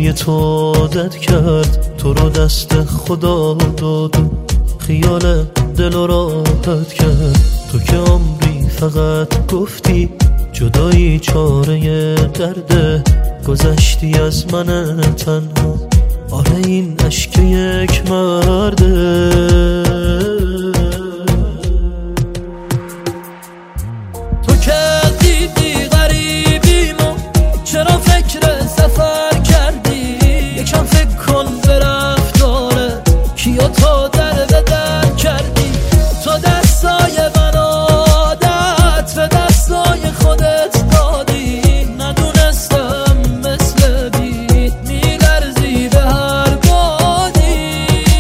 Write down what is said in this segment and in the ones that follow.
روی تو عادت کرد، تو رو دست خدا داد، خیال دل رو راحت کرد. تو که عمری فقط گفتی جدایی چاره درده، گذشتی از من تنها، آره این عشق یک مرده. تو که دیدی غریبیمو، چرا فکر سفر کردی؟ یکم فکر کن به رفتاره، کیا تو در به در کردی؟ تو دستای من عادت به دستای خودت دادی، ندونستم مثل بید میلرزی به هر بادی.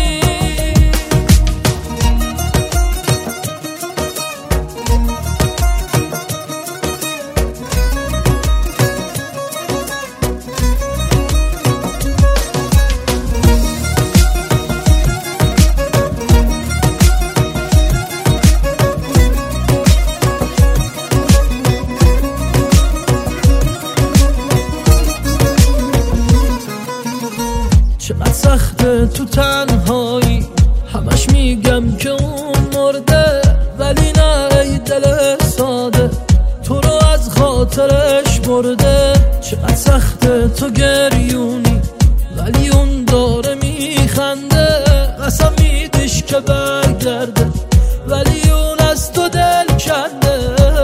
چقدر سخته تو تنهایی، همش میگم که اون مرده، ولی نه ای دل ساده، تو رو از خاطرش برده. چقدر سخته تو گریونی، ولی اون داره میخنده، قسم میدیش که برگرده، ولی اون از تو دل کنده.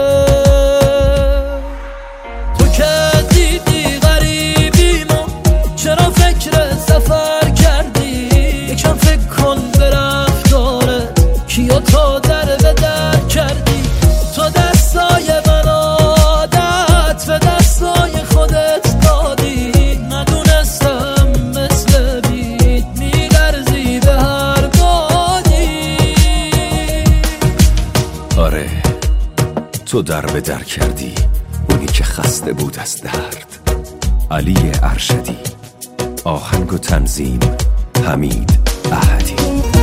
تو که دیدی غریبیمو، چرا فکر سفر کردی؟ یکم فکر کن به رفتارت، کیا تو در به در کردی؟ تو دستای من عادت به دستای خودت دادی، ندونستم مثل بید میلرزی به هر بادی. آره تو در به در کردی، اونی که خسته بود از درد. علی ارشدی، آهنگ و تنظیم حمید احدی.